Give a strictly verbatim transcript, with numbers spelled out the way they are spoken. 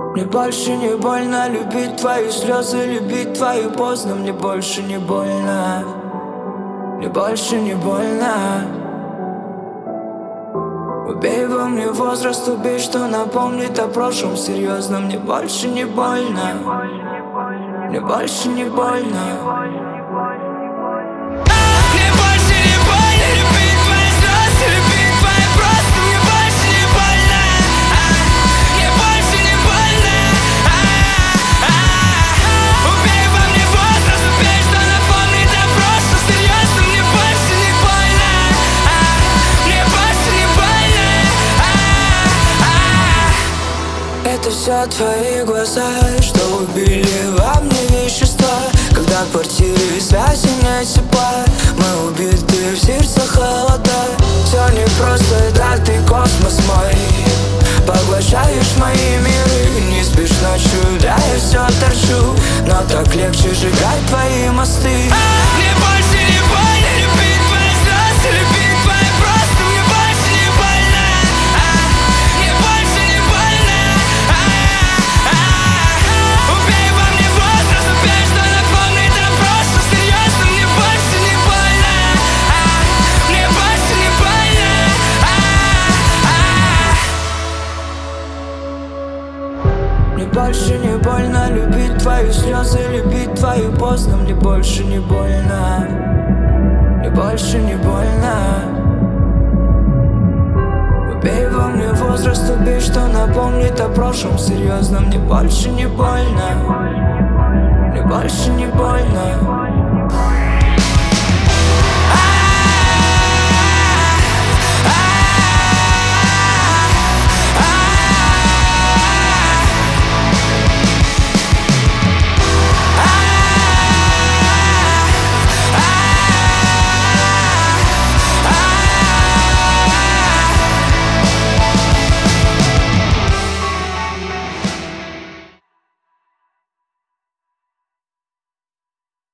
Мне больше не больно любить твои слезы, любить твои поздно. Мне больше не больно, мне больше не больно. Убей во мне возраст, убей, что напомнит о прошлом. Серьезно, мне больше не больно, мне больше не больно. Это все твои глаза, что убили во мне вещества. Когда в квартире связи нет тепла, мы убиты, в сердце холода. Все непросто, да ты космос мой, поглощаешь мои миры. Не спишь ночью, да я все торчу, но так легче сжигать твои мосты. Мне больше не больно любить твои слезы, любить твои просто. Мне больше не больно, мне больше не больно. Убей во мне возраст, убей, что напомнит о прошлом. Серьезно, мне больше не больно, мне больше не больно. Мне больше не больно любить твои слезы, любить твои поздно. Мне больше не больно, мне больше не больно. Убей во мне возраст, убей, что напомнит о прошлом. Серьезно, мне больше не больно, мне больше не больно.